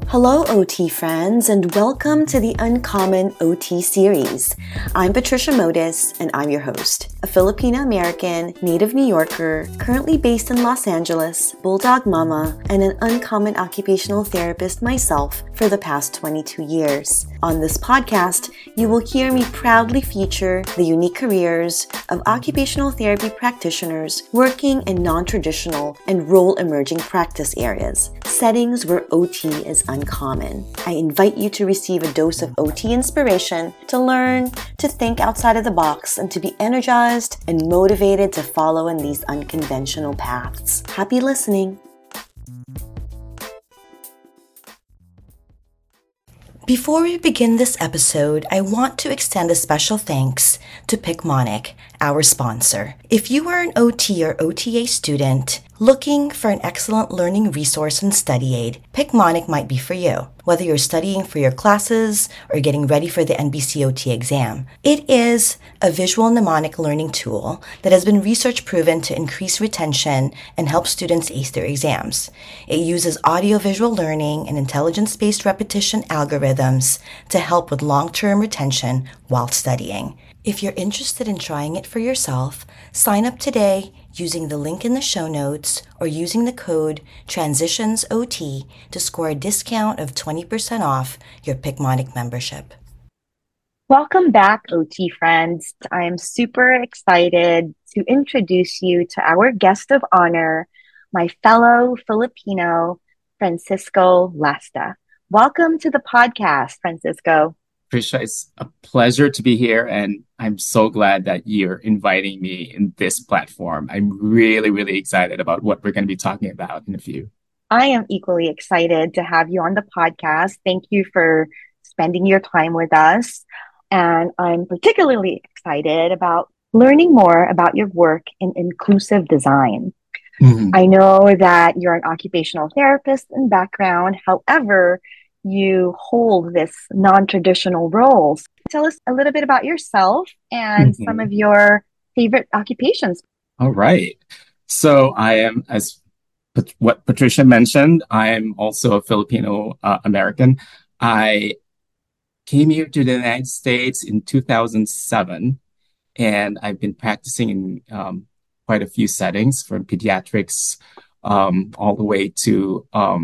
Hello, OT friends, and welcome to the Uncommon OT series. I'm Patricia Modis, and I'm your host, a Filipino-American, native New Yorker, currently based in Los Angeles, bulldog mama, and an uncommon occupational therapist myself for the past 22 years. On this podcast, you will hear me proudly feature the unique careers of occupational therapy practitioners working in non-traditional and role-emerging practice areas, settings where OT is uncommon. I invite you to receive a dose of OT inspiration, to learn, to think outside of the box, and to be energized and motivated to follow in these unconventional paths. Happy listening! Before we begin this episode, I want to extend a special thanks to Picmonic, our sponsor. If you are an OT or OTA student looking for an excellent learning resource and study aid, Picmonic might be for you. Whether you're studying for your classes or getting ready for the NBCOT exam, it is a visual mnemonic learning tool that has been research proven to increase retention and help students ace their exams. It uses audio-visual learning and intelligence-based repetition algorithms to help with long-term retention while studying. If you're interested in trying it for yourself, sign up today using the link in the show notes or using the code TRANSITIONSOT to score a discount of 20% off your Picmonic membership. Welcome back, OT friends. I'm super excited to introduce you to our guest of honor, my fellow Filipino, Francisco Lasta. Welcome to the podcast, Francisco. Trisha, it's a pleasure to be here, and I'm so glad that you're inviting me in this platform. I'm really, really excited about what we're going to be talking about in a few. I am equally excited to have you on the podcast. Thank you for spending your time with us. And I'm particularly excited about learning more about your work in inclusive design. Mm-hmm. I know that you're an occupational therapist in background. However, you hold this non-traditional roles. Tell us a little bit about yourself and some of your favorite occupations. All right. So I am, as what Patricia mentioned, I am also a Filipino American. I came here to the United States in 2007, and I've been practicing in quite a few settings, from pediatrics all the way to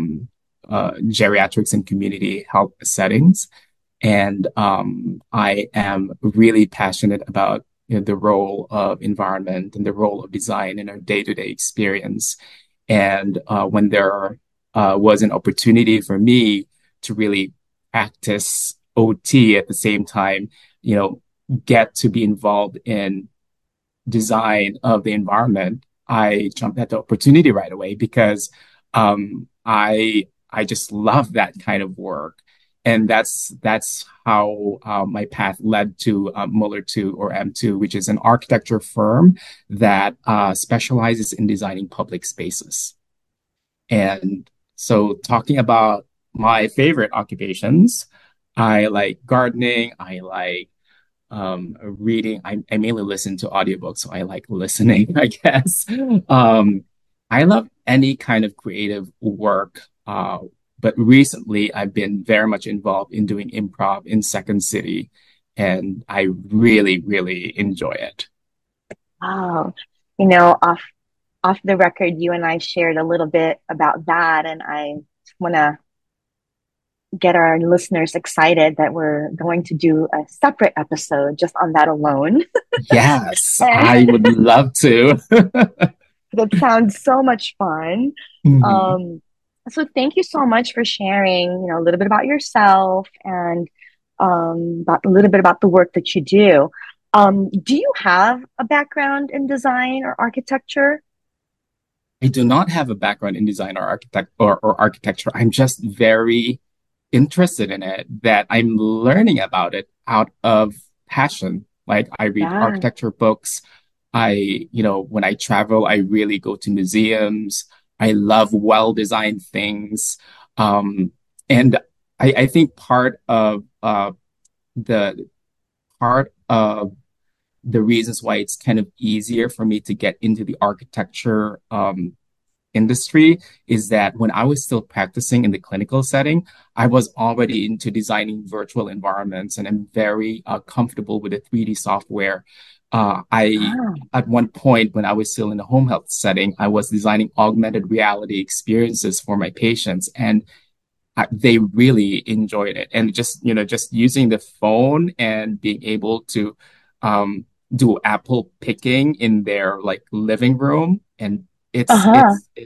geriatrics and community health settings. And I am really passionate about the role of environment and the role of design in our day-to-day experience. And when there was an opportunity for me to really practice OT at the same time, get to be involved in design of the environment, I jumped at the opportunity right away because I just love that kind of work. And that's how my path led to Muller II or M2, which is an architecture firm that specializes in designing public spaces. And so talking about my favorite occupations, I like gardening. I like reading. I mainly listen to audiobooks, so I like listening, I guess. I love any kind of creative work. But recently I've been very much involved in doing improv in Second City, and I really, really enjoy it. Wow. Off the record, you and I shared a little bit about that, and I want to get our listeners excited that we're going to do a separate episode just on that alone. Yes, I would love to. That sounds so much fun. Mm-hmm. So thank you so much for sharing, a little bit about yourself and about a little bit about the work that you do. Do you have a background in design or architecture? I do not have a background in design or architecture. I'm just very interested in it, that I'm learning about it out of passion. Like, I read Yeah. architecture books. When I travel, I really go to museums. I love well-designed things. And I think the part of the reasons why it's kind of easier for me to get into the architecture industry is that when I was still practicing in the clinical setting, I was already into designing virtual environments and I'm very comfortable with the 3D software. I Ah, At one point when I was still in the home health setting, I was designing augmented reality experiences for my patients, and they really enjoyed it. And just using the phone and being able to do apple picking in their like living room, and it's uh-huh. it's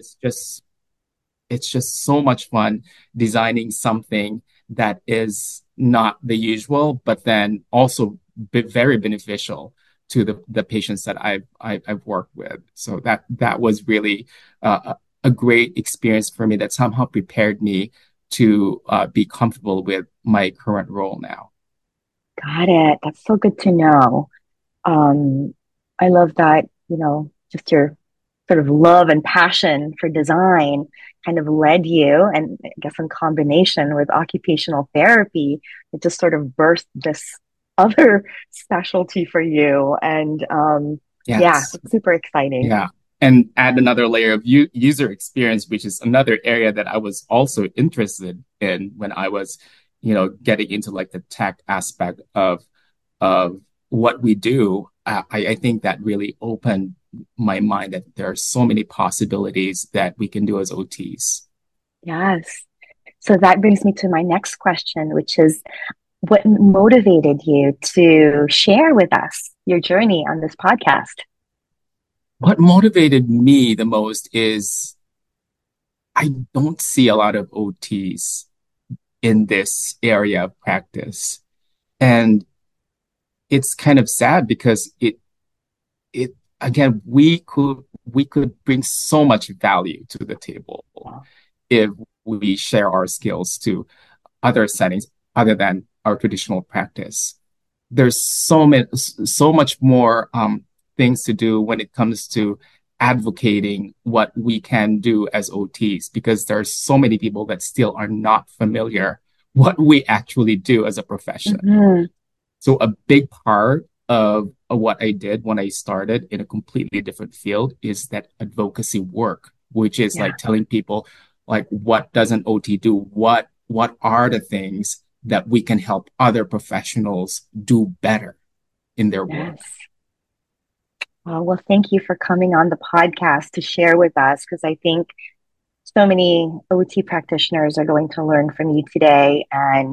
it's just so much fun designing something that is not the usual, but then also very beneficial to the patients that I've worked with. So that was really a great experience for me that somehow prepared me to be comfortable with my current role now. Got it. That's so good to know. Um, I love that, just your sort of love and passion for design kind of led you, and I guess in combination with occupational therapy, it just sort of birthed this other specialty for you. And yeah, Yes. it's super exciting. Yeah. And add another layer of user experience, which is another area that I was also interested in when I was, getting into like the tech aspect of what we do. I think that really opened my mind that there are so many possibilities that we can do as OTs. Yes. So that brings me to my next question, which is what motivated you to share with us your journey on this podcast? What motivated me the most is I don't see a lot of OTs in this area of practice. And it's kind of sad because it again we could bring so much value to the table if we share our skills to other settings other than our traditional practice. There's so much more things to do when it comes to advocating what we can do as OTs, because there are so many people that still are not familiar what we actually do as a profession. Mm-hmm. So a big part of what I did when I started in a completely different field is that advocacy work, which is Yeah. like telling people like what does an OT do? What are the things that we can help other professionals do better in their work? Yes. Well, thank you for coming on the podcast to share with us because I think so many OT practitioners are going to learn from you today. And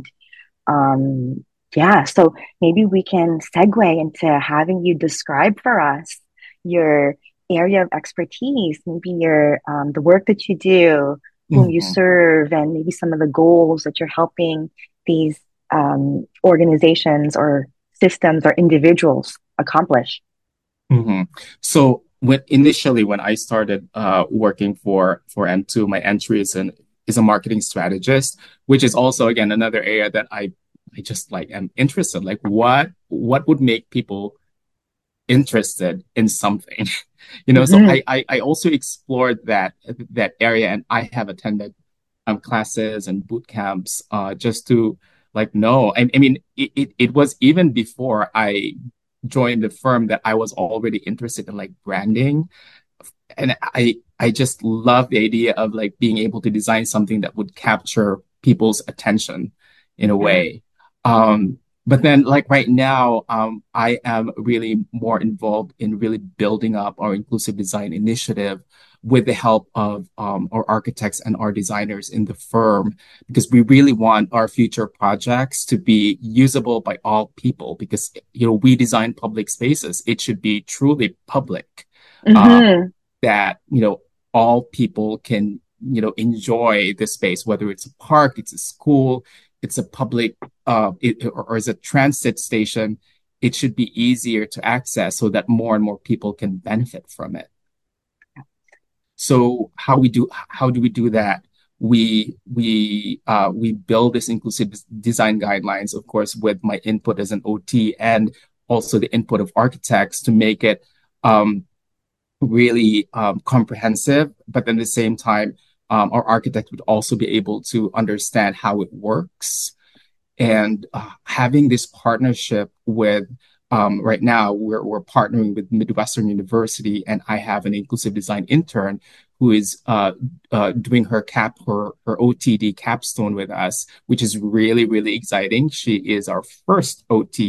yeah, so maybe we can segue into having you describe for us your area of expertise, maybe your the work that you do, whom you Mhm. serve, and maybe some of the goals that you're helping these organizations or systems or individuals accomplish. hmm So when I started working for M2, my entry is a marketing strategist, which is also again another area that I just like am interested. Like what would make people interested in something? So Mm-hmm. I also explored that area, and I have attended classes and boot camps just to like know. I mean it was even before I joined the firm that I was already interested in like branding, and I just love the idea of like being able to design something that would capture people's attention in a Yeah. way. But then like right now, I am really more involved in really building up our inclusive design initiative with the help of our architects and our designers in the firm, because we really want our future projects to be usable by all people, because we design public spaces. It should be truly public. Uh, Mm-hmm. that all people can enjoy the space, whether it's a park, it's a school, it's a public or is a transit station. It should be easier to access so that more and more people can benefit from it. So how do we do that? We build this inclusive design guidelines, of course, with my input as an OT and also the input of architects to make it um, really comprehensive, but then at the same time, our architect would also be able to understand how it works. And having this partnership with, right now, we're partnering with Midwestern University, and I have an inclusive design intern who is doing her OTD capstone with us, which is really, really exciting. She is our first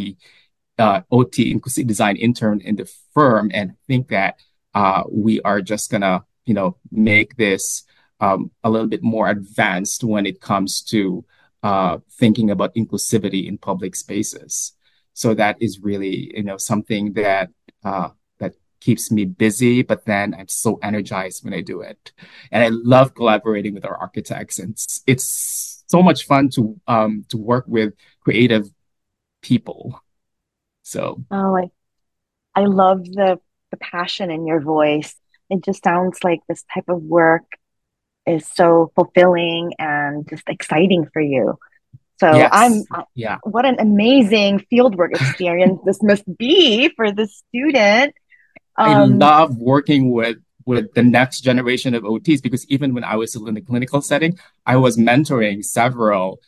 OT inclusive design intern in the firm, and I think that we are just gonna, make this a little bit more advanced when it comes to thinking about inclusivity in public spaces. So that is really, something that that keeps me busy, but then I'm so energized when I do it. And I love collaborating with our architects, and it's so much fun to work with creative people. So Oh, I love the passion in your voice. It just sounds like this type of work is so fulfilling and just exciting for you. So yes, yeah. what an amazing fieldwork experience this must be for the student. I Um, love working with the next generation of OTs because even when I was still in the clinical setting, I was mentoring several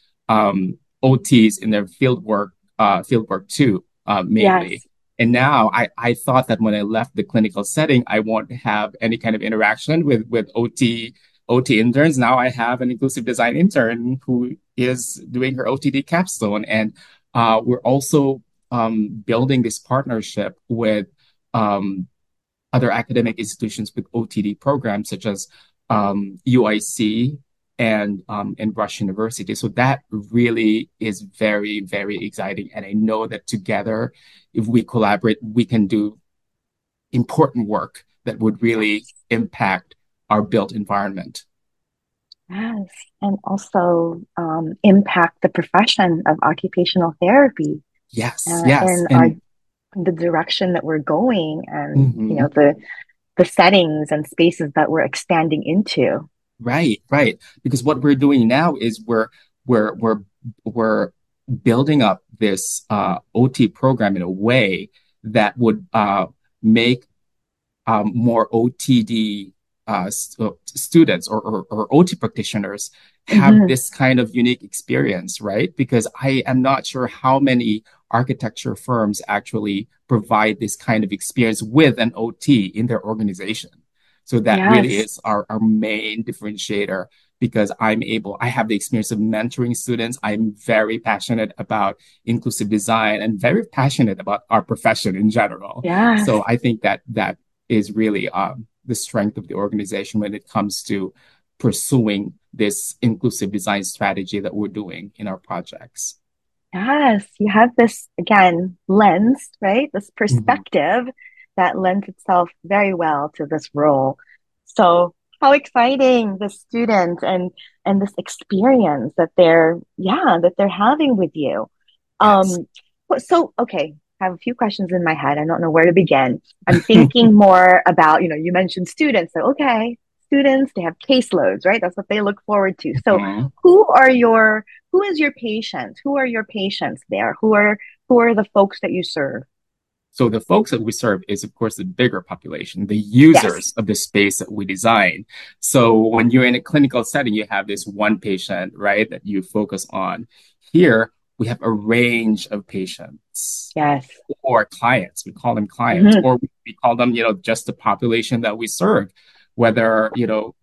OTs in their fieldwork too, mainly. yes, And now I thought that when I left the clinical setting, I won't have any kind of interaction with OT interns. Now I have an inclusive design intern who is doing her OTD capstone, and we're also building this partnership with um, other academic institutions with OTD programs such as UIC and Rush University. So that really is very, very exciting. And I know that together, if we collaborate, we can do important work that would really yes, impact our built environment. yes, and also impact the profession of occupational therapy Yes, yes. in our And the direction that we're going, and mhm. the settings and spaces that we're expanding into. Right, right. Because what we're doing now is we're we're we're building up this OT program in a way that would make more OTD students or OT practitioners have Hmm. this kind of unique experience, right? Because I am not sure how many architecture firms actually provide this kind of experience with an OT in their organization. So that really Yes, is our main differentiator because I have the experience of mentoring students. I'm very passionate about inclusive design and very passionate about our profession in general. yes, So I think that is really the strength of the organization when it comes to pursuing this inclusive design strategy that we're doing in our projects. yes. You have this, again, lens, right? This Mhm. perspective that lends itself very well to this role. So how exciting the student and this experience that they're having with you. Yes. Um, so okay, I have a few questions in my head. I don't know where to begin. I'm thinking more about, you mentioned students. So okay, students, they have caseloads, right? That's what they look forward to. So Mhm. who is your patient? Who are your patients there? Who are the folks that you serve? So the folks that we serve is, of course, the bigger population, the Yes. users of the space that we design. So when you're in a clinical setting, you have this one patient, right, that you focus on. Here, we have a range of patients Yes. or clients. We call them clients, Hmm. or we call them, just the population that we serve. Whether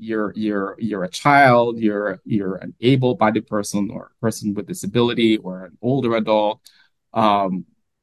you're a child, you're an able-bodied person or a person with disability or an older adult. Um,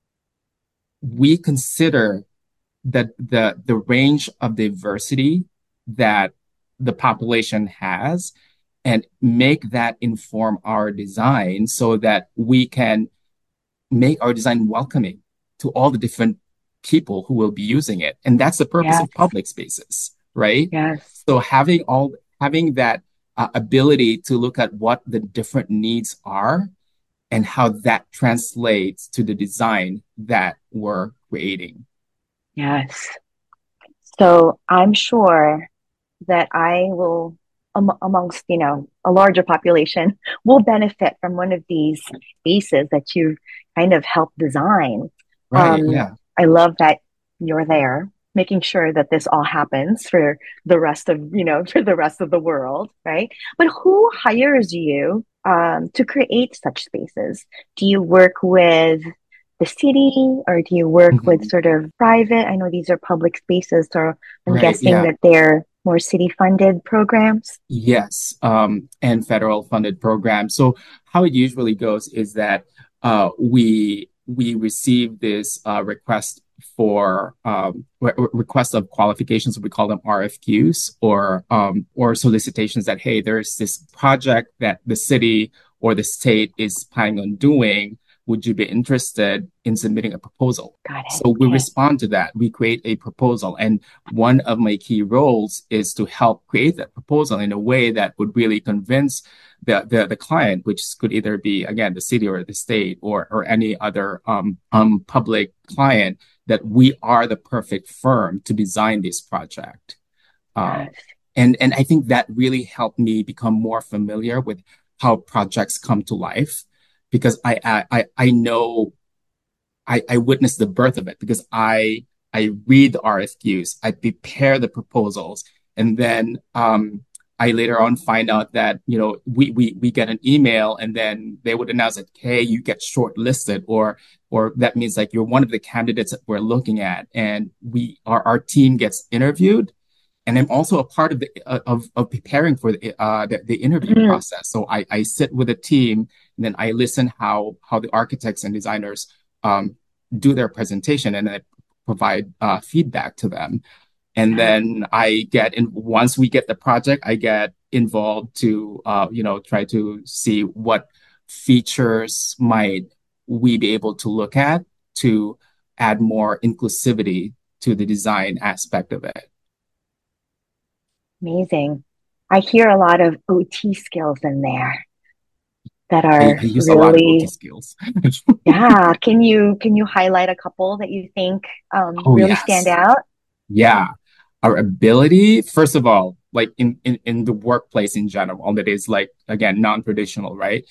we consider that the range of diversity that the population has and make that inform our design so that we can make our design welcoming to all the different people who will be using it. And that's the purpose Yes. of public spaces, right? Yes. So having that ability to look at what the different needs are and how that translates to the design that we're creating. Yes. So I'm sure that I will, amongst, a larger population, will benefit from one of these spaces that you've kind of helped design. Right. Um, Yeah. I love that you're there, making sure that this all happens for the rest of, for the rest of the world, right? But who hires you to create such spaces? Do you work with the city, or do you work with Mhm. sort of private? I know these are public spaces, so I'm Right. guessing Yeah. that they're more city funded programs? Yes, and federal funded programs. So how it usually goes is that we receive this request for request of qualifications. We call them RFQs or solicitations that, hey, there's this project that the city or the state is planning on doing. Would you be interested in submitting a proposal? Got it. So we Okay. respond to that. We create a proposal, and one of my key roles is to help create that proposal in a way that would really convince the client, which could either be, again, the city or the state or any other public client, that we are the perfect firm to design this project. Uh, Yes. and I think that really helped me become more familiar with how projects come to life, because I know I witnessed the birth of it, because I read the RFQs, I prepare the proposals, and then I later on find out that, we get an email, and then they would announce that, hey, you get shortlisted, or that means like you're one of the candidates that we're looking at, and our team gets interviewed. And I'm also a part of of preparing for the interview Mhm. process. So I sit with a team, and then I listen how the architects and designers um, do their presentation, and I provide feedback to them. And Yes. then once we get the project, I get involved to try to see what features might we be able to look at to add more inclusivity to the design aspect of it. Amazing. I hear a lot of OT skills in there that I are use a lot of OT really, skills. yeah. Can you highlight a couple that you think Oh, really stand yes. out? Yeah. Our ability, first of all, like in the workplace in general, that is like, again, non-traditional, right?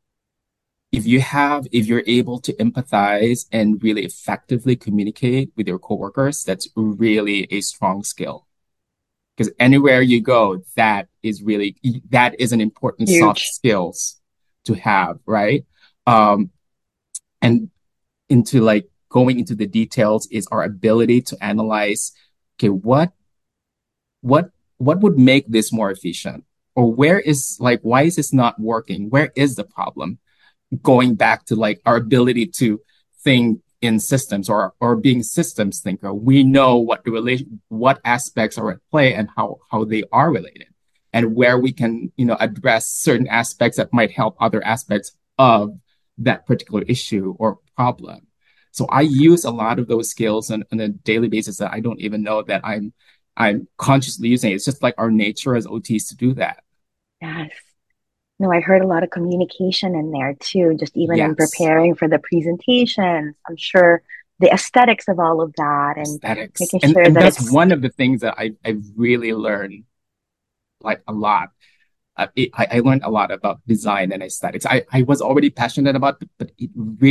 If you're able to empathize and really effectively communicate with your coworkers, that's really a strong skill. Because anywhere you go, that is an important soft Huge. skills to have, right? Um, and into like going into the details is our ability to analyze, okay, what what would make this more efficient? Or why is this not working? Where is the problem? Going back to like our ability to think in systems, or being systems thinker, we know what aspects are at play and how they are related, and where we can address certain aspects that might help other aspects of that particular issue or problem. So I use a lot of those skills on a daily basis that I don't even know that I'm consciously using it. It's just like our nature as OTs to do that. Yes. No, I heard a lot of communication in there too, just even in Yes. preparing for the presentations. I'm sure the aesthetics of all of that and Aesthetics. making And sure and that that's it's one of the things that I've really learned like a lot. I learned a lot about design and aesthetics. I was already passionate about it, but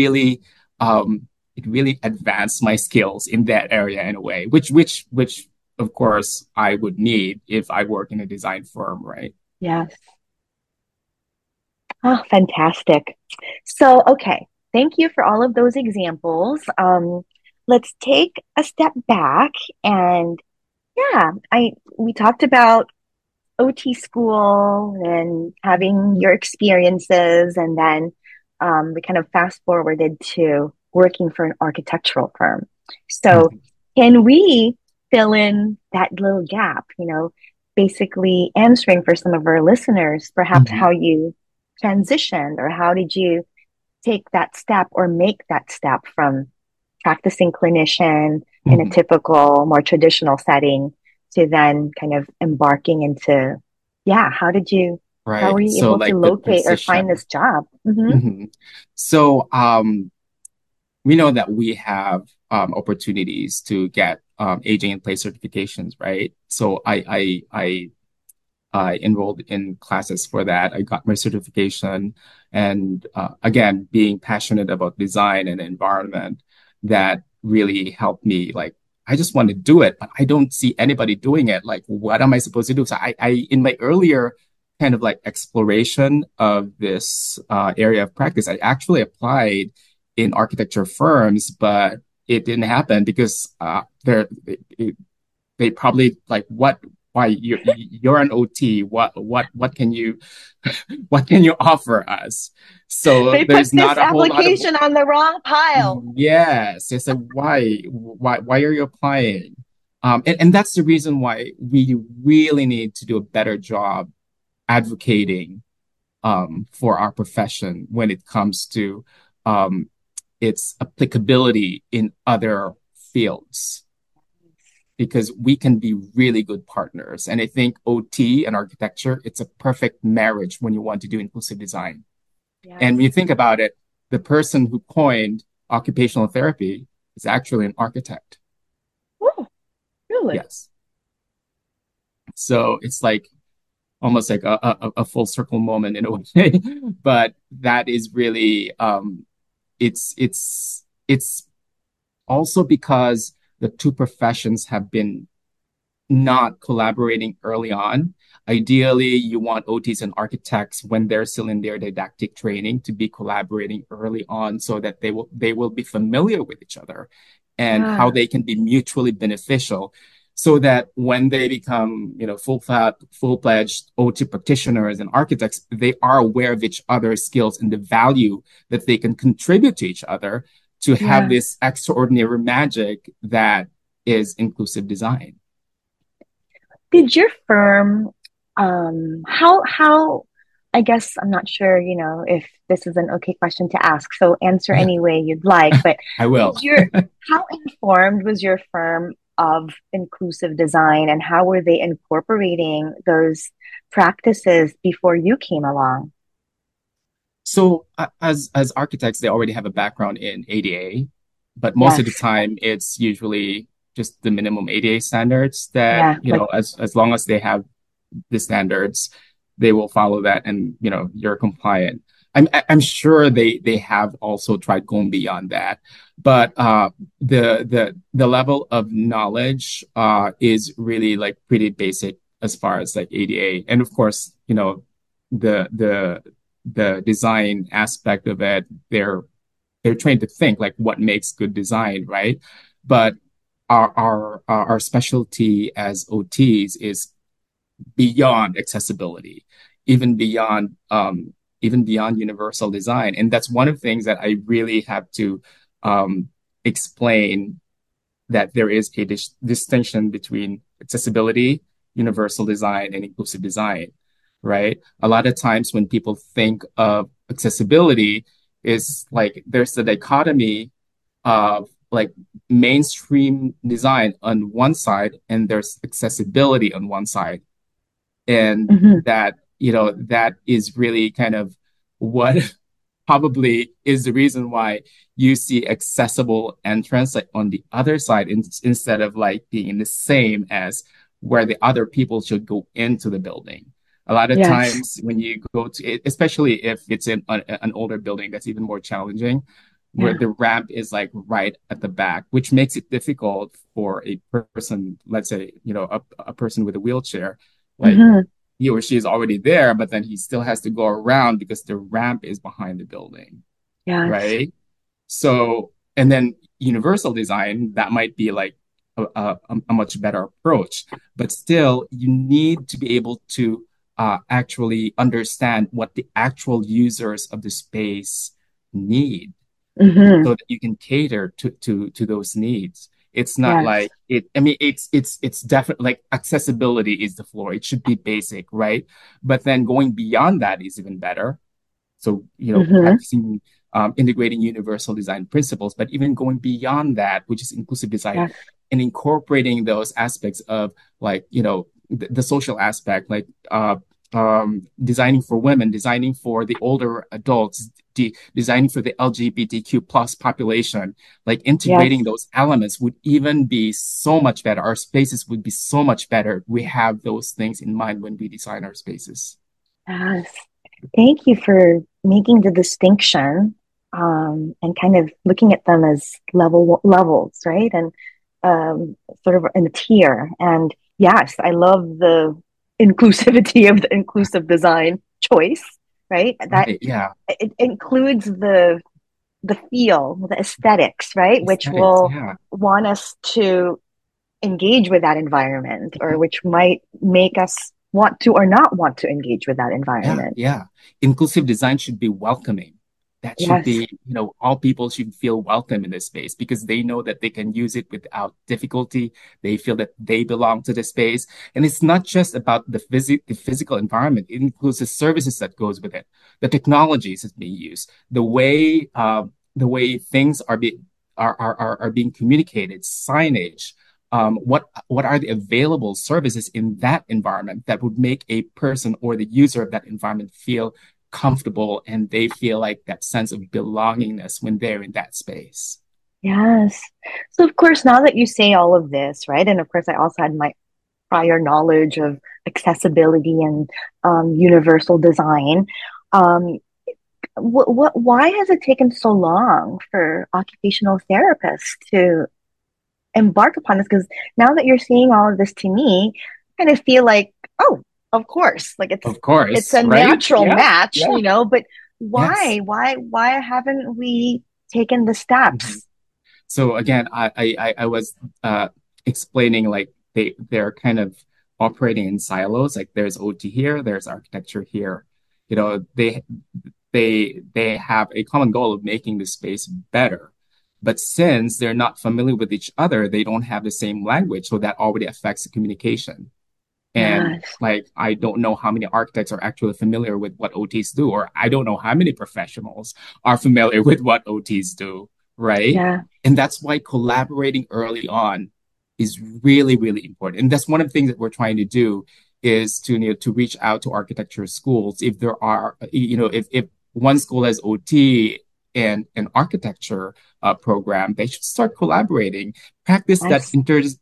it really advanced my skills in that area in a way, which of course I would need if I work in a design firm, right? yes. Oh, fantastic. So, okay. Thank you for all of those examples. Let's take a step back and yeah, I we talked about OT school and having your experiences, and then we kind of fast forwarded to working for an architectural firm. So, Mhm. can we fill in that little gap, basically answering for some of our listeners, perhaps how Mhm. you transitioned or how did you take that step or make that step from practicing clinician in a Mhm. typical, more traditional setting to then kind of embarking into, yeah, how Right. were you So able to like the locate or find transition. this job? Hmm. Mhm. So we know that we have opportunities to get aging in place certifications, right? So I enrolled in classes for that. I got my certification, and again, being passionate about design and environment, that really helped me. Like, I just want to do it, but I don't see anybody doing it. Like, what am I supposed to do? So in my earlier kind of like exploration of this area of practice, I actually applied in architecture firms, but it didn't happen because they probably like, why you're an OT. What can you what can you offer us? So They put there's this not a whole lot of application on the wrong pile. yes. It's like why are you applying? And that's the reason why we really need to do a better job advocating for our profession when it comes to um, its applicability in other fields, because we can be really good partners. And I think OT and architecture, it's a perfect marriage when you want to do inclusive design. Yes. And when you think about it, the person who coined occupational therapy is actually an architect. Oh, really? Yes. So it's like almost like a full circle moment in a way. But that is really it's also because the two professions have been not collaborating early on. Ideally, you want OTs and architects when they're still in their didactic training to be collaborating early on so that they will be familiar with each other and how Yeah. they can be mutually beneficial so that when they become, full-fledged OT practitioners and architects, they are aware of each other's skills and the value that they can contribute to each other to have Yeah. this extraordinary magic that is inclusive design. Did your firm, how, I guess I'm not sure, if this is an okay question to ask, so answer Yeah, any way you'd like, but I will. did your, how informed was your firm of inclusive design and how were they incorporating those practices before you came along? So as architects, they already have a background in ADA, but most of the Yes. time it's usually just the minimum ADA standards that, Yeah. Like, as long as they have the standards, they will follow that and, you're compliant. I'm sure they have also tried going beyond that, but the level of knowledge is really like pretty basic as far as like ADA. And of course, the the the design aspect of it, they're trained to think like what makes good design, right? But our specialty as OTs is beyond accessibility, even beyond universal design. And that's one of the things that I really have to explain, that there is a distinction between accessibility, universal design, and inclusive design, right? A lot of times when people think of accessibility, is like there's the dichotomy of like mainstream design on one side and there's accessibility on one side. And mhm. that is really kind of what probably is the reason why you see accessible entrance like on the other side instead of like being the same as where the other people should go into the building. A lot of Yes. times when you go to it, especially if it's in an older building, that's even more challenging, where Yeah. the ramp is like right at the back, which makes it difficult for a person, let's say, a person with a wheelchair, like Hmm. he or she is already there, but then he still has to go around because the ramp is behind the building, Yes. right? So, and then universal design, that might be like a much better approach, but still, you need to be able to actually understand what the actual users of the space need Hmm. so that you can cater to those needs. It's not Yes. like it. I mean, it's definitely like accessibility is the floor. It should be basic, right? But then going beyond that is even better. So, Hmm. practicing integrating universal design principles, but even going beyond that, which is inclusive design, Yes. and incorporating those aspects of like, the social aspect, like designing for women, designing for the older adults, designing for the LGBTQ plus population, like integrating Yes. those elements would even be so much better. Our spaces would be so much better. We have those things in mind when we design our spaces. Yes. Thank you for making the distinction, and kind of looking at them as levels, right? And sort of in a tier. And yes, I love the inclusivity of the inclusive design choice, right? That Right. Yeah. it includes the feel, the aesthetics, right? Which Aesthetics. will Yeah. want us to engage with that environment, or which might make us want to or not want to engage with that Yeah, environment. yeah. Inclusive design should be welcoming. That should Yes. be, all people should feel welcome in this space because they know that they can use it without difficulty. They feel that they belong to the space. And it's not just about the physical environment. It includes the services that goes with it, the technologies that's being used, the way things are being communicated, signage, what are the available services in that environment that would make a person or the user of that environment feel comfortable and they feel like that sense of belongingness when they're in that space. Yes. So, of course, now that you say all of this, right? And of course, I also had my prior knowledge of accessibility and universal design. Um, why has it taken so long for occupational therapists to embark upon this? Because now that you're saying all of this to me, I kind of feel like, oh, of course, like Of it's course, a right? natural Yeah, match, yeah, but yes. why haven't we taken the Mhm. steps? So again, I was explaining like they're kind of operating in silos. Like there's OT here, there's architecture here. You know, they have a common goal of making the space better. But since they're not familiar with each other, they don't have the same language, so that already affects the communication. And Yes. like, I don't know how many architects are actually familiar with what OTs do, or I don't know how many professionals are familiar with what OTs do, right? Yeah. And that's why collaborating early on is really, really important. And that's one of the things that we're trying to do is to reach out to architecture schools. If there are, if one school has OT and an architecture program, they should start collaborating, practice that Yes.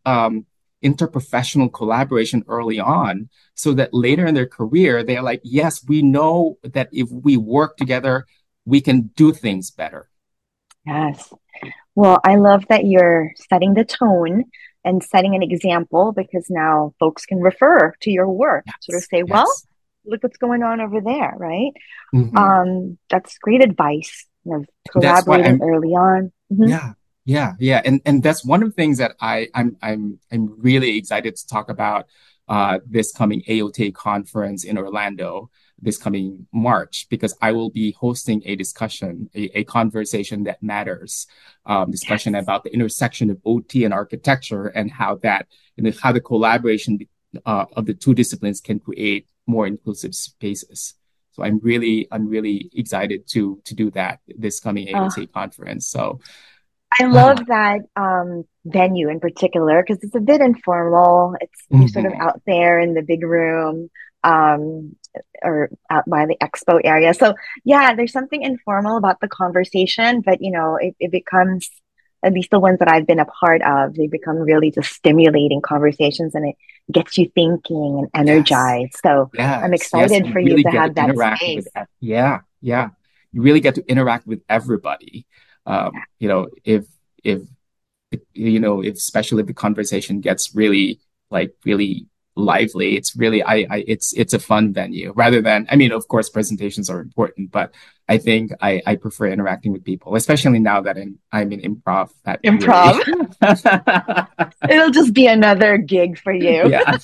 interprofessional collaboration early on so that later in their career, they're like, yes, we know that if we work together, we can do things better. Yes. Well, I love that you're setting the tone and setting an example, because now folks can refer to your work, sort of Yes. say, well, Yes. look what's going on over there, right? Hmm. That's great advice, That's why collaborating early on. yeah, yeah. And that's one of the things that I'm really excited to talk about this coming AOTA conference in Orlando this coming March, because I will be hosting a discussion, a conversation that matters, discussion Yes. about the intersection of OT and architecture and how how the collaboration of the two disciplines can create more inclusive spaces. So I'm really excited to do that this coming Uh, AOTA conference. So I uh, love that venue in particular, because it's a bit informal. It's you sort of mhm. out there in the big room, um, or out by the expo area. So yeah, there's something informal about the conversation, but it becomes, at least the ones that I've been a part of, they become really just stimulating conversations, and it gets you thinking and Yes, energized. So I'm yes. excited You for you really to get to have that interact space. with, yeah, yeah. You really get to interact with everybody. You know, if if especially if the conversation gets really really lively, it's really it's a fun venue rather than, I mean, of course presentations are important, but I think I prefer interacting with people, especially now that I'm in improv. That really Improv. It'll just be another gig for you. yeah.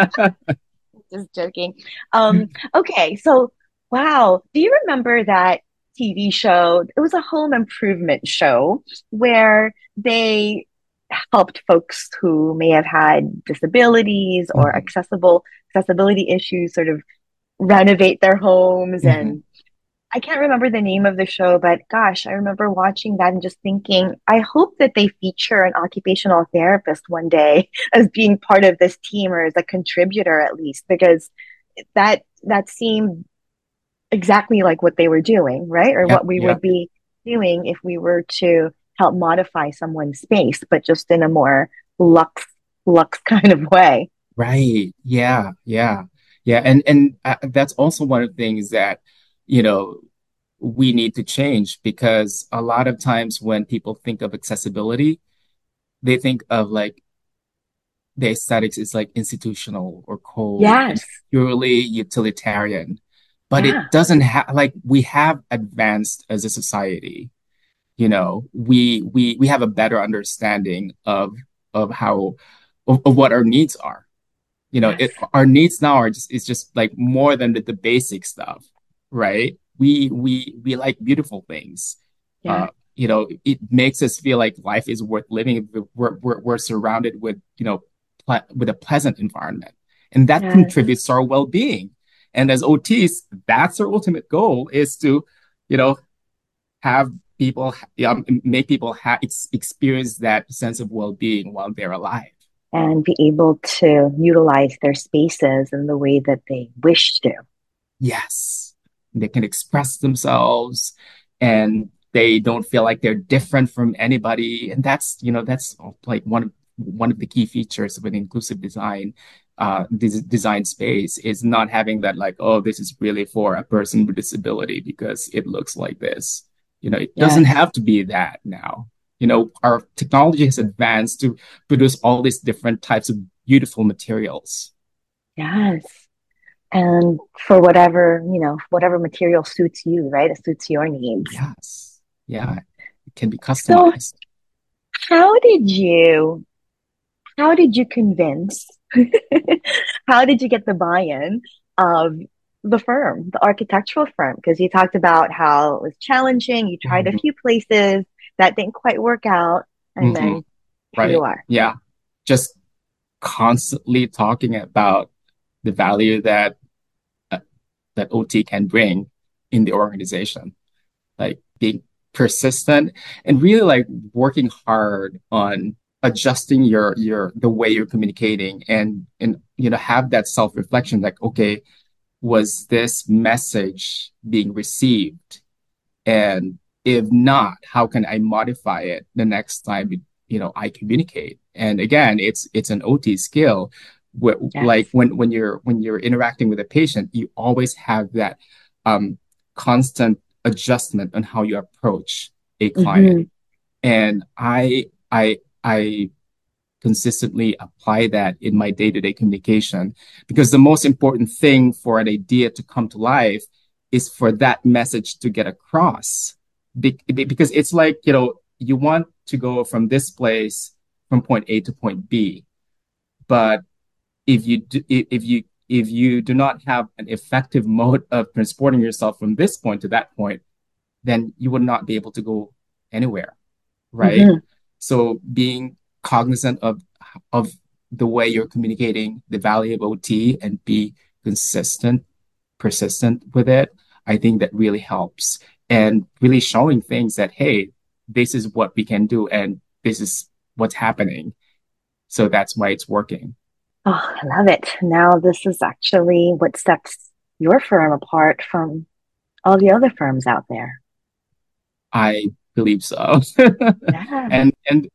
Just joking. Okay, so wow. Do you remember that TV show? It was a home improvement show where they helped folks who may have had disabilities or Mhm, accessibility issues sort of renovate their homes. mhm. And I can't remember the name of the show, but gosh, I remember watching that and just thinking, I hope that they feature an occupational therapist one day as being part of this team, or as a contributor at least, because that seemed exactly like what they were doing, right? Or Yep, what we yep. would be doing if we were to help modify someone's space, but just in a more luxe luxe kind of way. Right. Yeah. Yeah. Yeah. And that's also one of the things that, you know, we need to change, because a lot of times when people think of accessibility, they think of like the aesthetics is like institutional or cold and Yes. purely utilitarian. But it Yeah. doesn't have, like, we have advanced as a society. We have a better understanding of how of what our needs are. Yes. Our needs now are just, it's just like more than the basic stuff, right? We like beautiful things. Yeah. It makes us feel like life is worth living. We're surrounded with, with a pleasant environment, and that Yes. contributes to our well-being. And as OTs, that's our ultimate goal, is to, you know, have people, make people experience that sense of well-being while they're alive. And be able to utilize their spaces in the way that they wish to. Yes, they can express themselves, and they don't feel like they're different from anybody. And that's like one of the key features of an inclusive design space, is not having that, like, oh, this is really for a person with disability because it looks like this. It doesn't Yes. have to be that now. Our technology has advanced to produce all these different types of beautiful materials. Yes. And for whatever, whatever material suits you, right? It suits your needs. Yes. Yeah. It can be So customized. how did you how did you convince how did you get the buy-in of the firm, the architectural firm? Because you talked about how it was challenging, you tried a Mhm. few places that didn't quite work out, and Mhm. then here you Right. are. Yeah. Just constantly talking about the value uh, that OT can bring in the organization, like being persistent and really like working hard on adjusting the way you're communicating, and have that self-reflection, like, okay, was this message being received? And if not, how can I modify it the next time I communicate? And again, it's an OT skill. Like Yes. when you're interacting with a patient, you always have that um, constant adjustment on how you approach a client. Hmm. And I consistently apply that in my day-to-day communication, because the most important thing for an idea to come to life is for that message to get across. Because it's like, you want to go from this place, from point A to point B, but if you do not have an effective mode of transporting yourself from this point to that point, then you would not be able to go anywhere, right? Hmm. So being cognizant of the way you're communicating, the value of OT, and be consistent, persistent with it, I think that really helps. And really showing things that, hey, this is what we can do, and this is what's happening. So that's why it's working. Oh, I love it. Now, this is actually what sets your firm apart from all the other firms out there. I believe so. Yeah. And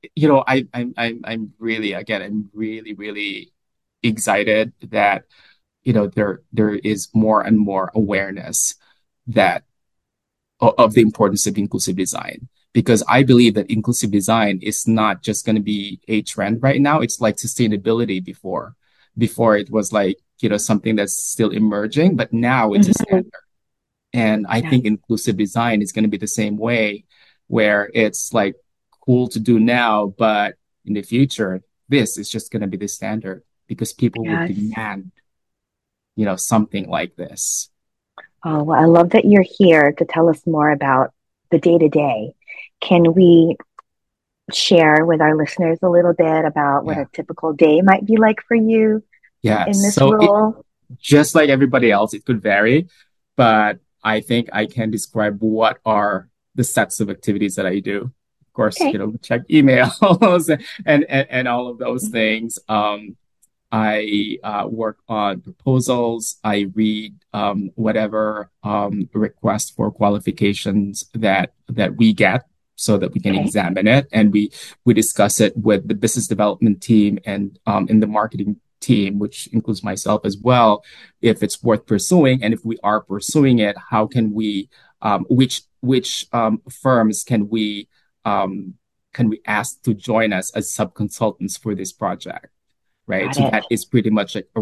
I'm really, again, I'm really, really excited that there is more and more awareness that of the importance of inclusive design, because I believe that inclusive design is not just going to be a trend right now. It's like sustainability. Before it was like, something that's still emerging, but now it's a Hmm. standard. And I Yes. think inclusive design is going to be the same way, where it's like cool to do now, but in the future, this is just going to be the standard, because people would Yes. demand, something like this. Oh, well, I love that you're here to tell us more about the day to day. Can we share with our listeners a little bit about what Yeah. a typical day might be like for you Yeah. in this So role? just like everybody else, it could vary, but I think I can describe what are the sets of activities that I do. Of course, Okay. check emails and all of those things. I work on proposals. I read whatever request for qualifications that we get, so that we can Okay. examine it, and we discuss it with the business development team, and in the marketing team, which includes myself as well, if it's worth pursuing, and if we are pursuing it, how can we which firms can we ask to join us as sub consultants for this project, right? Got So it. that is pretty much like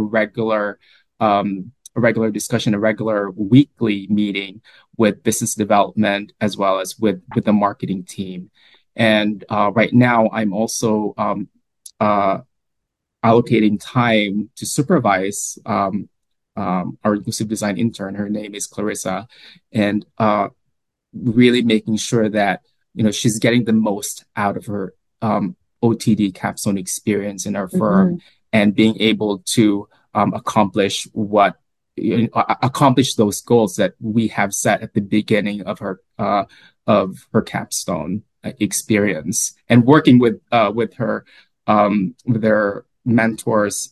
a regular discussion, a regular weekly meeting with business development, as well as with the marketing team. And right now, I'm also uh, allocating time to supervise our inclusive design intern. Her name is Clarissa, and really making sure that she's getting the most out of her OTD capstone experience in our firm, Mm-hmm. and being able to accomplish those goals that we have set at the beginning of her capstone experience, and working with their mentors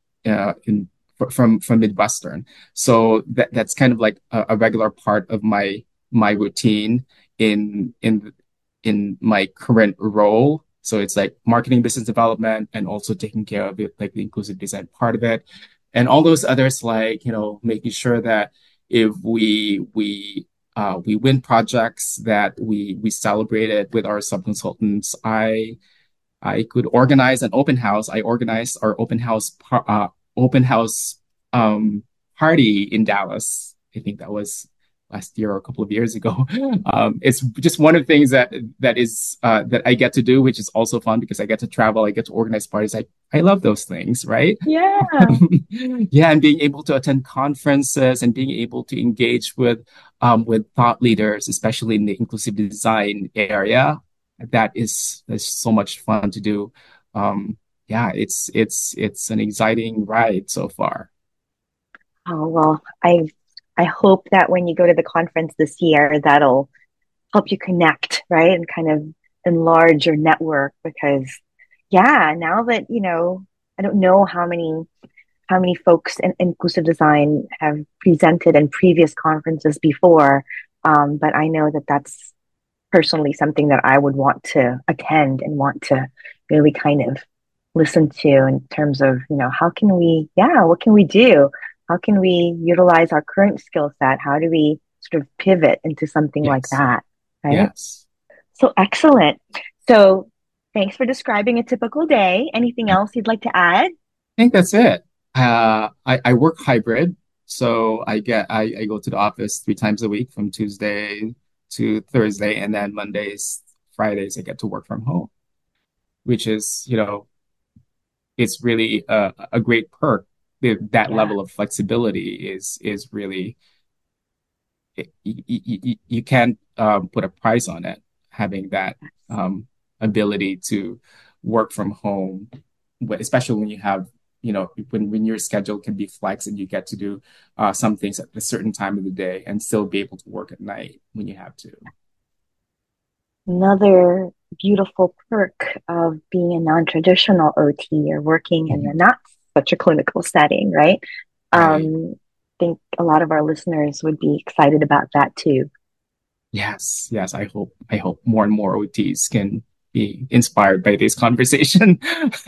from Midwestern. So that's kind of like a regular part of my routine in my current role. So it's like marketing, business development, and also taking care of it, like the inclusive design part of it, and all those others, like making sure that if we win projects, that we celebrate it with our sub consultants. I could organize an open house. I organized our open house party in Dallas. I think that was last year or a couple of years ago. It's just one of the things that I get to do, which is also fun because I get to travel, I get to organize parties. I love those things, right? Yeah. Yeah, and being able to attend conferences and being able to engage with thought leaders, especially in the inclusive design area, that's so much fun to do. Yeah, it's an exciting ride so far. Oh, well, I hope that when you go to the conference this year, that'll help you connect, right? And kind of enlarge your network because yeah, now that, I don't know how many folks in inclusive design have presented in previous conferences before. But I know that that's personally something that I would want to attend and want to really kind of listen to in terms of, how can we, yeah, what can we do? How can we utilize our current skill set? How do we sort of pivot into something like Yes, that? Right. yes. So excellent. So thanks for describing a typical day. Anything else you'd like to add? Think that's it. I work hybrid, so I go to the office 3 times a week from Tuesday to Thursday, and then Mondays, Fridays I get to work from home, which is, it's really a great perk. That Yeah. level of flexibility is really you can't put a price on it. Having that um, ability to work from home, especially when you have when your schedule can be flexed and you get to do some things at a certain time of the day and still be able to work at night when you have to. Another beautiful perk of being a non-traditional OT or working in a Mhm. not such a clinical setting, right? Right. I think a lot of our listeners would be excited about that too. Yes, yes. I hope more and more OTs can be inspired by this conversation.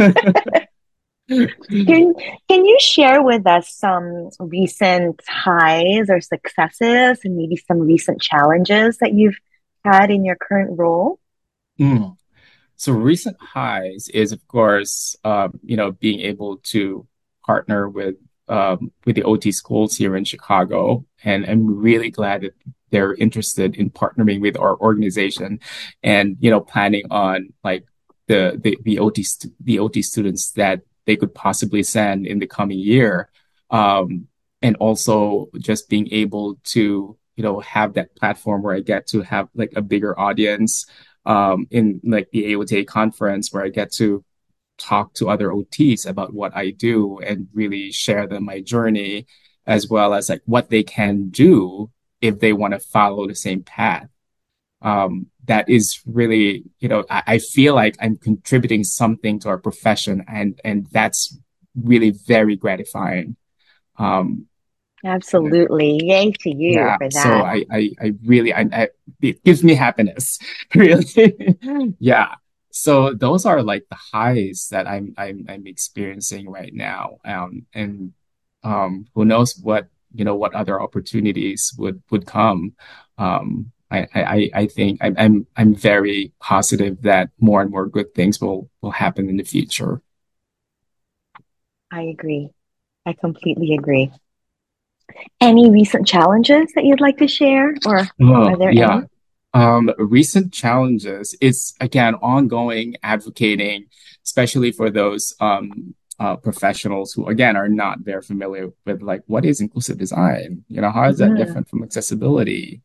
Can can you share with us some recent highs or successes and maybe some recent challenges that you've had in your current role? Mm. So recent highs is, of course, being able to partner with the OT schools here in Chicago, and I'm really glad that they're interested in partnering with our organization, and planning on like the OT students that they could possibly send in the coming year, and also just being able to have that platform where I get to have like a bigger audience in like the AOTA conference, where I get to talk to other OTs about what I do and really share them my journey, as well as like what they can do if they want to follow the same path. That is really, I feel like I'm contributing something to our profession, and that's really very gratifying. Um, Absolutely. Yay to you yeah, for so that. I really, it gives me happiness, really. Yeah. So those are like the highs that I'm experiencing right now. And who knows what other opportunities would come. I think I'm very positive that more and more good things will happen in the future. I agree. I completely agree. Any recent challenges that you'd like to share, or are Oh, there yeah. any? Recent challenges, it's again ongoing advocating, especially for those professionals who, again, are not very familiar with like what is inclusive design. How is that Mhm. different from accessibility?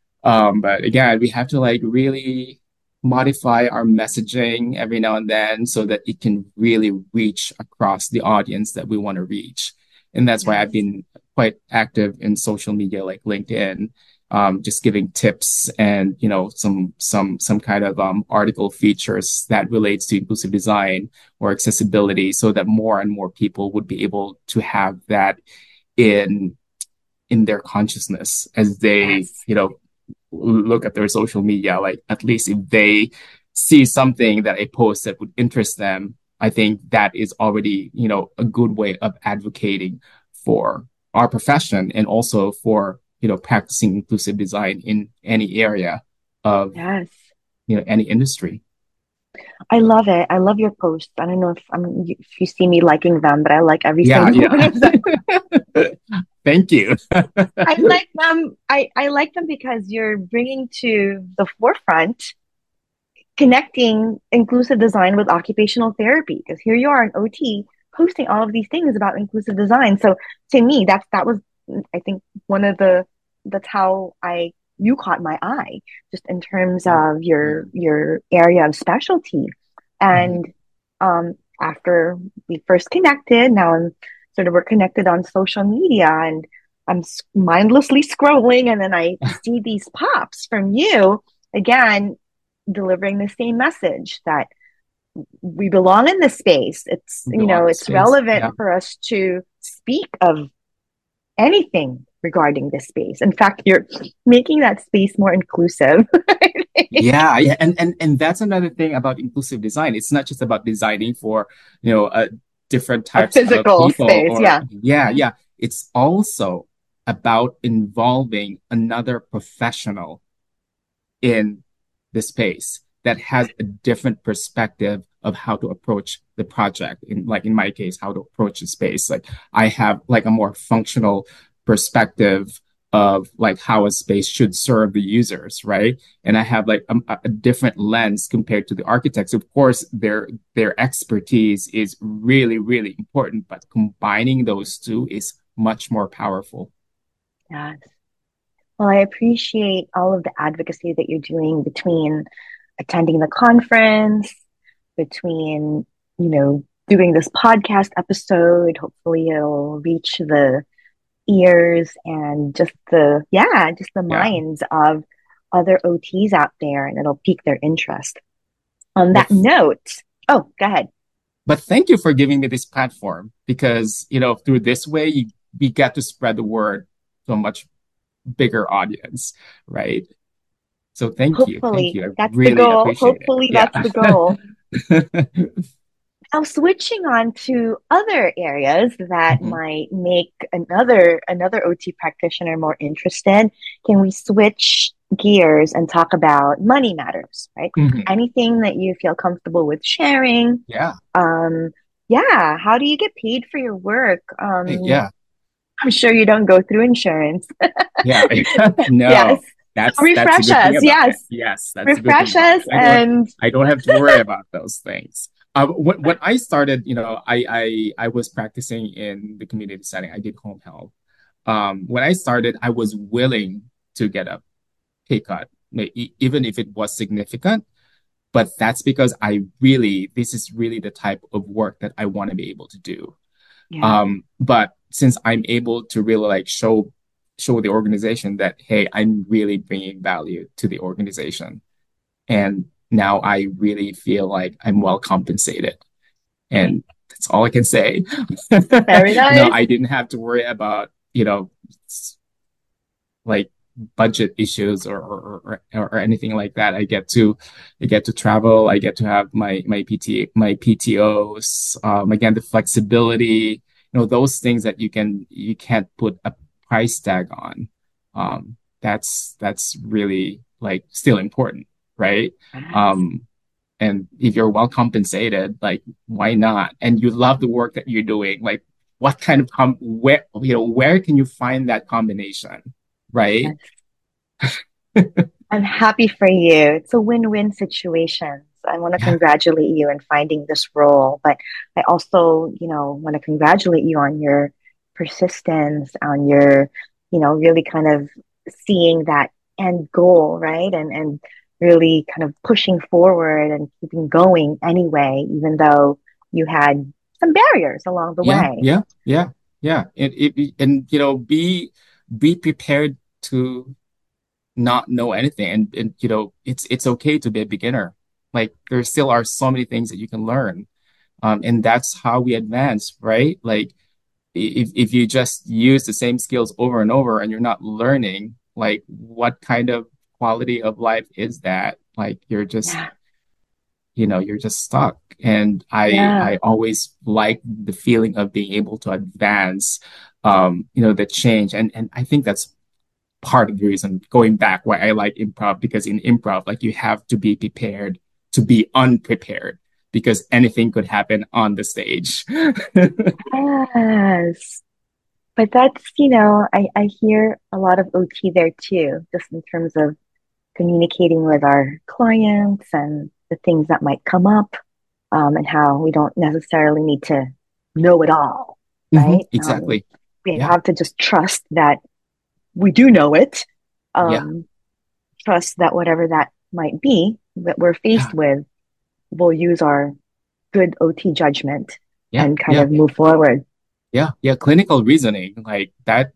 But again, we have to like really modify our messaging every now and then so that it can really reach across the audience that we want to reach. And that's why I've Yes. been quite active in social media like LinkedIn, just giving tips and some kind of article features that relates to inclusive design or accessibility so that more and more people would be able to have that in in their consciousness as they Yes. look at their social media. Like at least if they see something that I post that would interest them, I think that is already, a good way of advocating for our profession and also for, practicing inclusive design in any area of, Yes. any industry. I love it. I love your posts. I don't know if you see me liking them, but I like every Yeah, single one yeah. of them. Thank you. I like them. I like them because you're bringing to the forefront connecting inclusive design with occupational therapy. Because here you are, an OT, posting all of these things about inclusive design. So to me, that was, I think, one of the that's how I you caught my eye, just in terms Yeah. of Yeah. your area of specialty. Mhm. And after we first connected, now we're connected on social media, and I'm mindlessly scrolling, and then I see these pops from you again delivering the same message that we belong in this space. It's, Belong to it's space. Yeah. relevant for us to speak of anything regarding this space. In fact, you're making that space more inclusive. Yeah, yeah, and that's another thing about inclusive design. It's not just about designing for, different A types of physical people space. or Yeah. yeah, yeah. It's also about involving another professional in the space that has a different perspective of how to approach the project. In my case, how to approach the space. Like I have like a more functional perspective of like how a space should serve the users, right? And I have like a different lens compared to the architects. Of course, their expertise is really, really important, but combining those two is much more powerful. Yes. Well, I appreciate all of the advocacy that you're doing between attending the conference, between, doing this podcast episode. Hopefully it'll reach the ears and just the Yeah. minds of other OTs out there, and it'll pique their interest. On But that note, oh, go ahead. But thank you for giving me this platform because, through this way, we get to spread the word to a much bigger audience, right? So thank you. Thank Hopefully you. I that's the really goal. appreciate it. Hopefully Yeah. that's the goal. Now, switching on to other areas that Mhm. might make another OT practitioner more interested, can we switch gears and talk about money matters, right? Mhm. Anything that you feel comfortable with sharing. Yeah. Um, yeah, how do you get paid for your work? Yeah. I'm sure you don't go through insurance. Yeah. Yes. No, So that's a refresh good thing us. about it. Yes. Yes, that's a good thing Refresh about us it. and I don't have to worry about those things. When I started, I was practicing in the community setting. I did home health. When I started, I was willing to get a pay cut, even if it was significant. But that's because this is really the type of work that I want to be able to do. yeah. But since I'm able to really like show the organization that, hey, I'm really bringing value to the organization. And now I really feel like I'm well compensated. Right. And that's all I can say. Very nice. I didn't have to worry about, like budget issues or anything like that. I get to travel. I get to have my PTOs. Again, the flexibility, those things that you can't put a price tag on. That's really like still important, right? Yes. Um, and if you're well compensated, like why not? And you love the work that you're doing, like what kind of where can you find that combination, right? Yes. I'm happy for you. It's a win-win situation. I want to Yeah. congratulate you in finding this role, but I also, want to congratulate you on your persistence, on your, really kind of seeing that end goal, right? And really kind of pushing forward and keeping going anyway, even though you had some barriers along the Yeah. way. Yeah. Yeah. Yeah. And be prepared to not know anything. And it's okay to be a beginner. Like there still are so many things that you can learn. And that's how we advance, right? Like if you just use the same skills over and over and you're not learning, like what kind of quality of life is that? Like Yeah. you're just stuck. And Yeah. I always like the feeling of being able to advance, the change. And I think that's part of the reason going back why I like improv, because in improv, like you have to be prepared to be unprepared because anything could happen on the stage. Yes. But that's, I hear a lot of OT there too, just in terms of communicating with our clients and the things that might come up, and how we don't necessarily need to know it all, right? Exactly. We Yeah. have to just trust that we do know it, Yeah. um, trust that whatever that might be that we're Yeah. faced with, we'll use our good OT judgment Yeah. and kind Yeah. of move forward. Yeah. Yeah. Clinical reasoning, like that,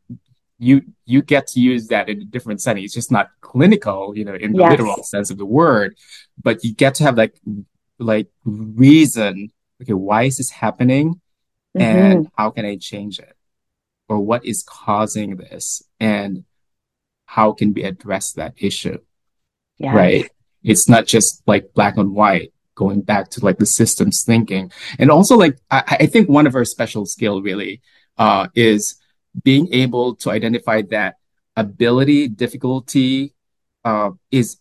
you get to use that in a different setting. It's just not clinical, in the literal Yes. sense of the word, but you get to have like reason. Okay, why is this happening? And Hmm. how can I change it? Or what is causing this? And how can we address that issue? Yes. Right? It's not just like black and white, going back to like the systems thinking. And also like I think one of our special skill really is being able to identify that ability, difficulty is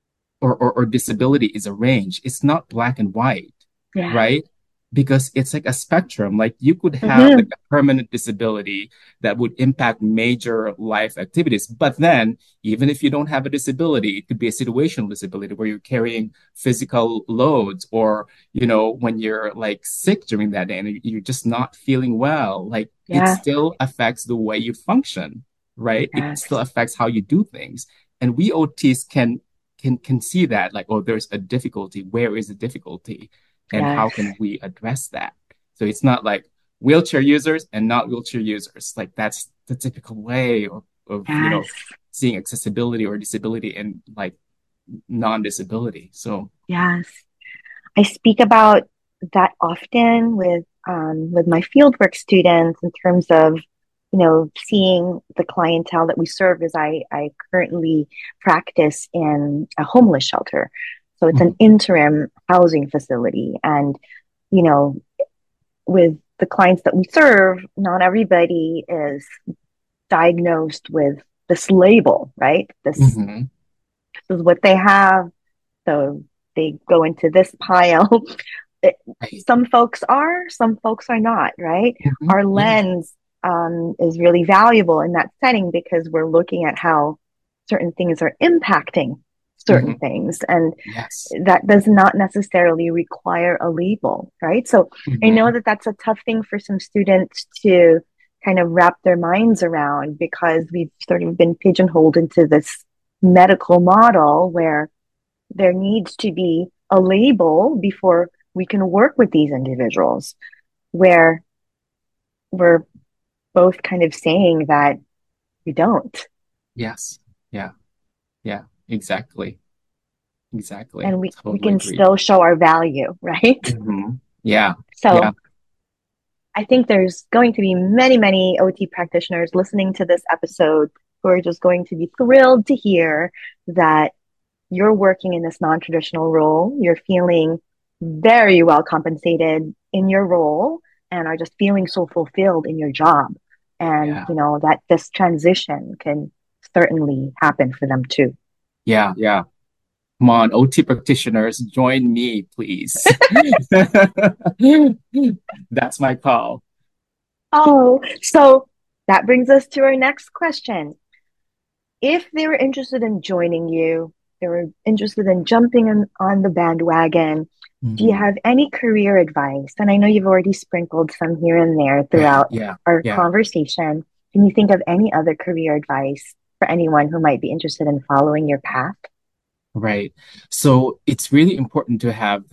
or disability is a range. It's not black and white, Yeah. right? Because it's like a spectrum. Like you could have like Hmm. a permanent disability that would impact major life activities. But then, even if you don't have a disability, it could be a situational disability where you're carrying physical loads, or, when you're like sick during that day and you're just not feeling well, like it Yeah. still affects the way you function, right? It still Yes. affects how you do things. And we OTs can see that, like, oh, there's a difficulty. Where is the difficulty? And how Yes. can we address that? So it's not like wheelchair users and not wheelchair users. Like that's the typical way of Yes. seeing accessibility or disability and like non-disability. So Yes. I speak about that often with my fieldwork students in terms of, seeing the clientele that we serve, as I currently practice in a homeless shelter. So it's an mhm, interim housing facility. And, you know, with the clients that we serve, not everybody is diagnosed with this label, right? mhm, This is what they have. So they go into this pile. It, right, some folks are, some folks are not, right? mhm, Our yeah, lens is really valuable in that setting because we're looking at how certain things are impacting certain mhm, things. And yes, that does not necessarily require a label, right? So I know mhm, that that's a tough thing for some students to kind of wrap their minds around because we've sort of been pigeonholed into this medical model where there needs to be a label before we can work with these individuals, where we're both kind of saying that we don't. yes, yeah, yeah, exactly, exactly. And we Totally can agree. still show our value, right? Yeah, yeah, So I think there's going to be many, many OT practitioners listening to this episode who are just going to be thrilled to hear that you're working in this non-traditional role. You're feeling very well compensated in your role and are just feeling so fulfilled in your job. And, yeah, that this transition can certainly happen for them too. yeah, yeah. Come on, OT practitioners, join me, please. That's my call. Oh, so that brings us to our next question. If they were interested in joining you, they're interested in jumping on the bandwagon, do you Mhm. have any career advice? And I know you've already sprinkled some here and there Yeah, throughout yeah, our yeah. conversation. Can you think of any other career advice for anyone who might be interested in following your path? Right. So it's really important to have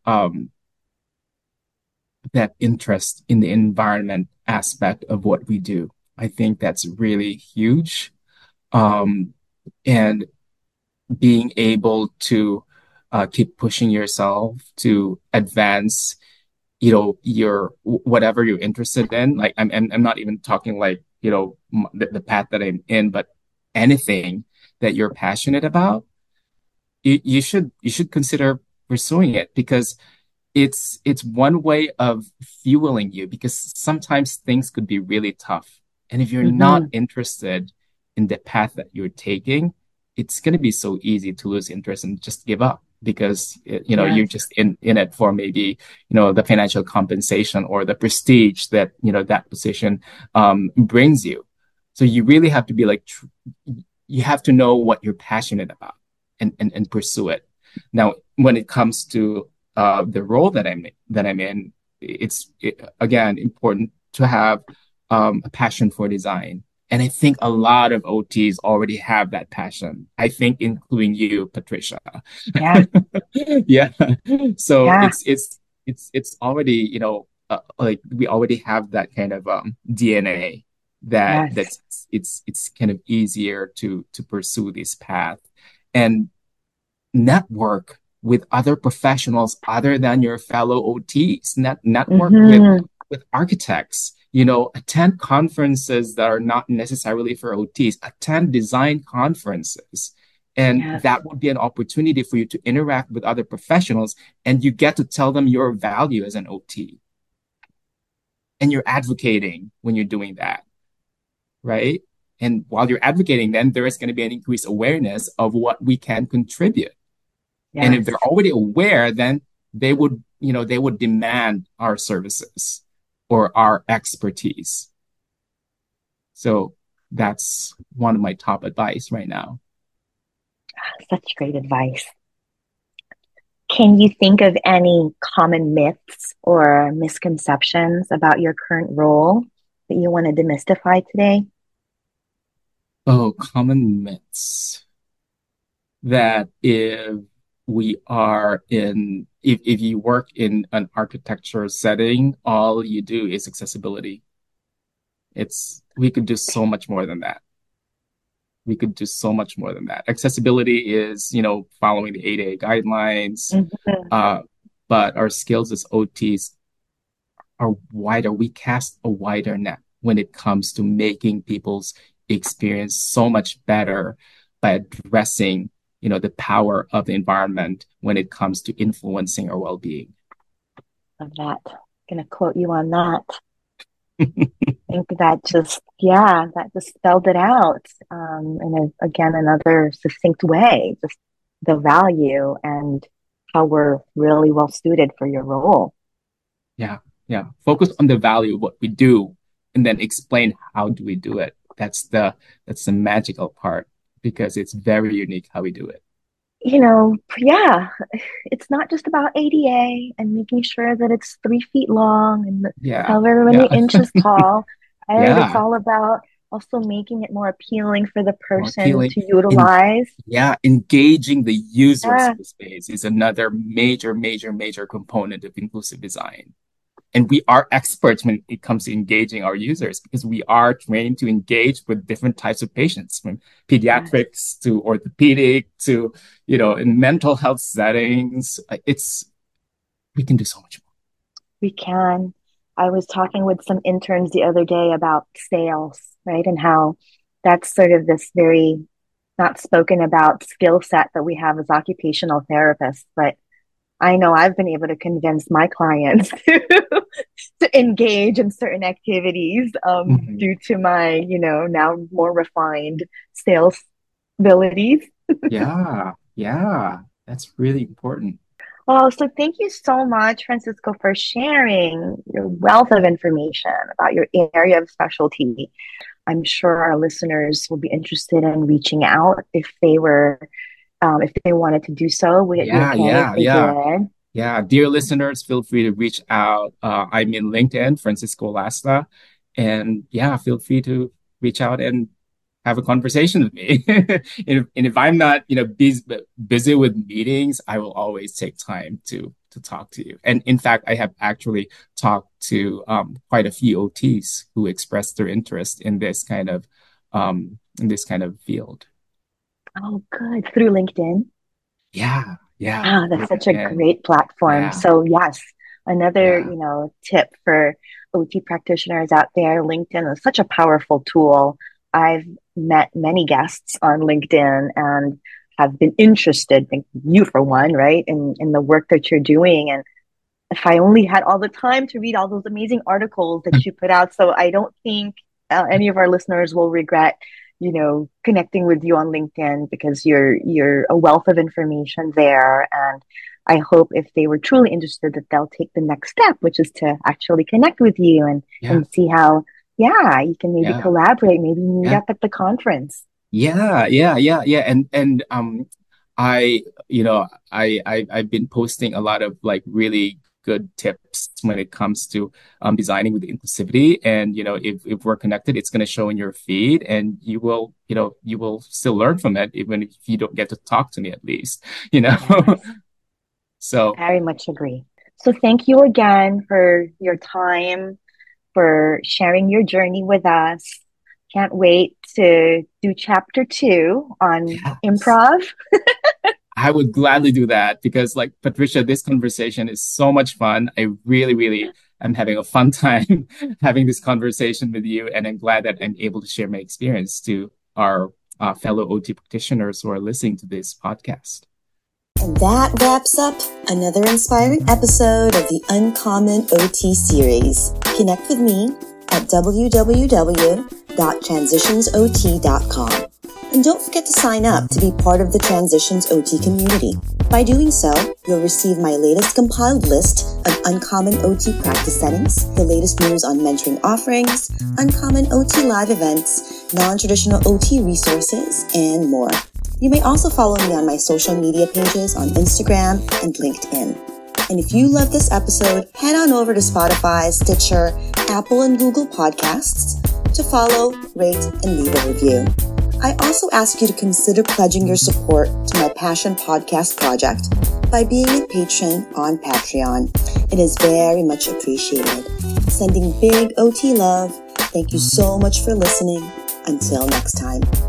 that interest in the environment aspect of what we do. I think that's really huge. Um, and being able to keep pushing yourself to advance, your whatever you're interested in. Like I'm not even talking like, the path that I'm in, but anything that you're passionate about, you should consider pursuing it because it's one way of fueling you because sometimes things could be really tough. And if you're not Mm-hmm. interested in the path that you're taking, it's going to be so easy to lose interest and just give up because you're Yes. just in it for maybe the financial compensation or the prestige that that position brings you. So you really have to be like you have to know what you're passionate about and pursue it. Now, when it comes to the role that I'm in, again important to have a passion for design. And I think a lot of OTs already have that passion. I think including you, Patricia. Yeah. Yeah. So Yeah. it's already, like we already have that kind of DNA that Yes. it's kind of easier to pursue this path and network with other professionals other than your fellow OTs. Network with Mm-hmm. architects. Attend conferences that are not necessarily for OTs. Attend design conferences. And Yes. that would be an opportunity for you to interact with other professionals and you get to tell them your value as an OT. And you're advocating when you're doing that, right? And while you're advocating, then there is going to be an increased awareness of what we can contribute. And if Yes. they're already aware, then they would demand our services or our expertise. So that's one of my top advice right now. Such great advice. Can you think of any common myths or misconceptions about your current role that you want to demystify today? Oh, common myths that if you work in an architecture setting, all you do is accessibility. We could do so much more than that. We could do so much more than that. Accessibility is, following the ADA guidelines, Mhm. uh, but our skills as OTs are wider. We cast a wider net when it comes to making people's experience so much better by addressing, the power of the environment when it comes to influencing our well-being. Of that. Gonna quote you on that. I think that just, yeah, that just spelled it out in again another succinct way, just the value and how we're really well suited for your role. Yeah, yeah. Focus on the value of what we do, and then explain how do we do it. That's the magical part because it's very unique how we do it. Yeah, it's not just about ADA and making sure that it's 3 feet long and Yeah, however yeah, many inches tall, right? It's yeah. all about also making it more appealing for the More person appealing. to In utilize. Yeah, engaging the users Yeah, of the space is another major, major, major component of inclusive design. And we are experts when it comes to engaging our users because we are trained to engage with different types of patients, from yes, pediatrics to orthopedic to, in mental health settings. We can do so much we can. I was talking with some interns the other day about sales, right? And how that's sort of this very not spoken about skill set that we have as occupational therapists, but I know I've been able to convince my clients to engage in certain activities more. Mhm. due to my, now more refined sales abilities. Yeah, yeah, that's really important. Oh, so thank you so much, Francisco, for sharing your wealth of information about your area of specialty. I'm sure our listeners will be interested in reaching out if they were if they wanted to do so, would it be Yeah, okay if yeah, they yeah. did? Yeah, dear listeners, feel free to reach out. I'm in LinkedIn, Francisco Lasta, and yeah, feel free to reach out and have a conversation with me. And if I'm not, busy with meetings, I will always take time to talk to you. And in fact, I have actually talked to quite a few OTs who expressed their interest in this kind of field. Oh, good. Through LinkedIn. Yeah, yeah, Ah, that's such a and great platform. yeah, So yes, another, yeah. tip for OT practitioners out there, LinkedIn is such a powerful tool. I've met many guests on LinkedIn and have been interested, think you for one, right, in the work that you're doing. And if I only had all the time to read all those amazing articles that you put out. So I don't think any of our listeners will regret, connecting with you on LinkedIn because you're a wealth of information there. And I hope if they were truly interested that they'll take the next step, which is to actually connect with you Yeah, and see how, yeah, you can maybe yeah, collaborate, maybe meet yeah. up at the conference. Yeah, yeah, yeah, yeah. And I, I've been posting a lot of like really good tips when it comes to designing with inclusivity. And if we're connected, it's gonna show in your feed and you will still learn from it, even if you don't get to talk to me at least, you know. Yes. So Very much agree. So thank you again for your time, for sharing your journey with us. Can't wait to do chapter 2 on yes. improv. I would gladly do that because, like Patricia, this conversation is so much fun. I really, really am having a fun time having this conversation with you, and I'm glad that I'm able to share my experience to our fellow OT practitioners who are listening to this podcast. And that wraps up another inspiring episode of the Uncommon OT series. Connect with me at www.transitionsot.com. And don't forget to sign up to be part of the Transitions OT community. By doing so, you'll receive my latest compiled list of uncommon OT practice settings, the latest news on mentoring offerings, uncommon OT live events, non-traditional OT resources, and more. You may also follow me on my social media pages on Instagram and LinkedIn. And if you love this episode, head on over to Spotify, Stitcher, Apple, and Google Podcasts to follow, rate, and leave a review. I also ask you to consider pledging your support to my Passion Podcast project by being a patron on Patreon. It is very much appreciated. Sending big OT love. Thank you so much for listening. Until next time.